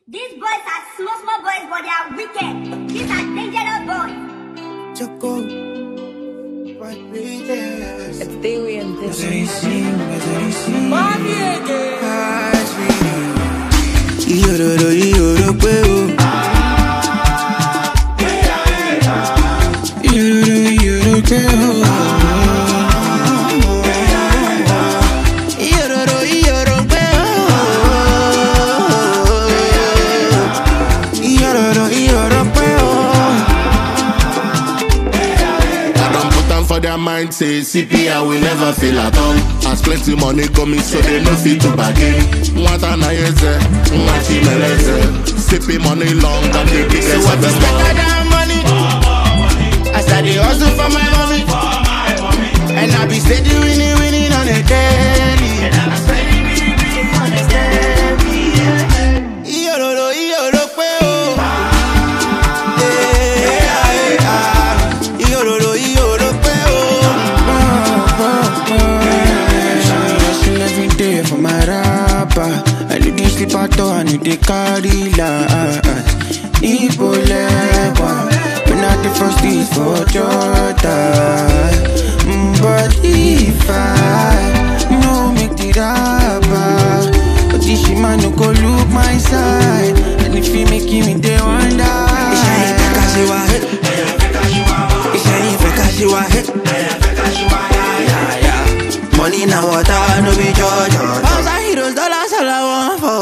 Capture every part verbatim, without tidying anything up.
These boys are small, small boys, but they are wicked. These are dangerous boys. Choco, what breathes? It's Dewey and this. Mami, Yororo, Yororo, Yororo, for their mind say C P I will never fail at all. As plenty money coming so they no fit to bargain. Mwata na yeze, mwachi meleze. Sipping money long and the biggest so what of is them better all. than money? I started hustle for my mommy, and I be steady winning, winning on a daily. And I be steady winning, winning on a daily. Yororo, yororo, pe o. Yororo, yororo, pe o. Hustle every day for my rapper. I do this sleep at all, I need the carry light. Ibolewa, when not the first is for Jordan. But if I no make the rapper, but this man no go look my side. And if he making me they wonder, it's ain't because you are hit. It's ain't because you are hit. Money now water no be judge. All the heroes dollars all I want for.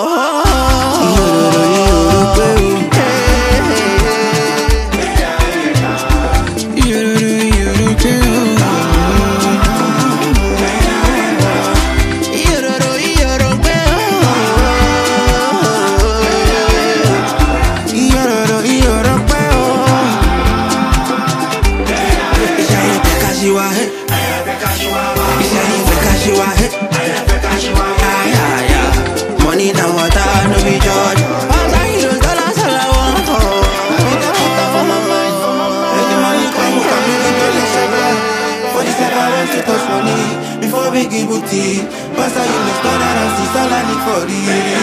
Money now water no be judge. All the heroes dollars all I want for. For my mind, make the money come, come make it all seven. For this life I want to touch money before big booty. Pass out you next door and I see all I need for the